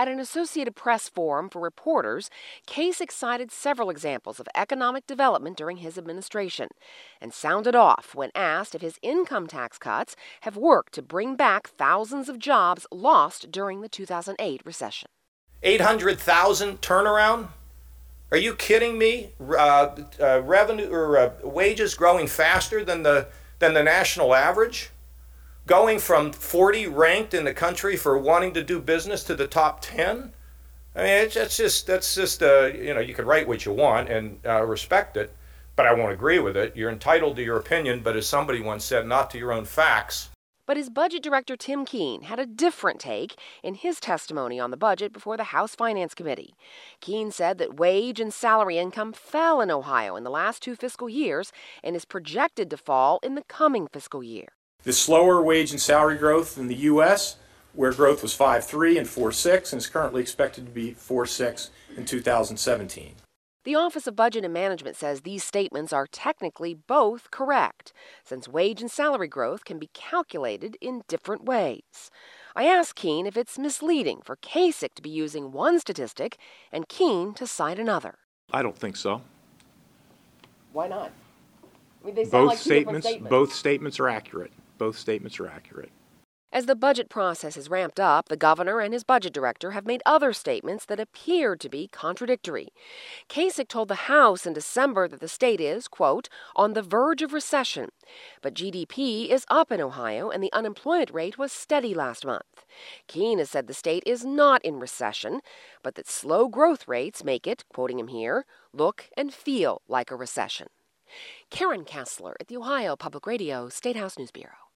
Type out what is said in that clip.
At an Associated Press forum for reporters, Kasich cited several examples of economic development during his administration and sounded off when asked if his income tax cuts have worked to bring back thousands of jobs lost during the 2008 recession. 800,000 turnaround? Are you kidding me? Revenue or wages growing faster than the national average? Going from 40 ranked in the country for wanting to do business to the top 10? I mean, that's just you can write what you want and respect it, but I won't agree with it. You're entitled to your opinion, but as somebody once said, not to your own facts. But his budget director, Tim Keene, had a different take in his testimony on the budget before the House Finance Committee. Keene said that wage and salary income fell in Ohio in the last 2 fiscal years and is projected to fall in the coming fiscal year. The slower wage and salary growth in the U.S., where growth was 5.3 and 4.6, and is currently expected to be 4.6 in 2017. The Office of Budget and Management says these statements are technically both correct, since wage and salary growth can be calculated in different ways. I asked Keene if it's misleading for Kasich to be using one statistic and Keene to cite another. I don't think so. Why not? I mean, they sound like two different statements. Both statements are accurate. Both statements are accurate. As the budget process has ramped up, the governor and his budget director have made other statements that appeared to be contradictory. Kasich told the House in December that the state is, quote, on the verge of recession. But GDP is up in Ohio and the unemployment rate was steady last month. Keene has said the state is not in recession, but that slow growth rates make it, quoting him here, look and feel like a recession. Karen Kessler at the Ohio Public Radio State House News Bureau.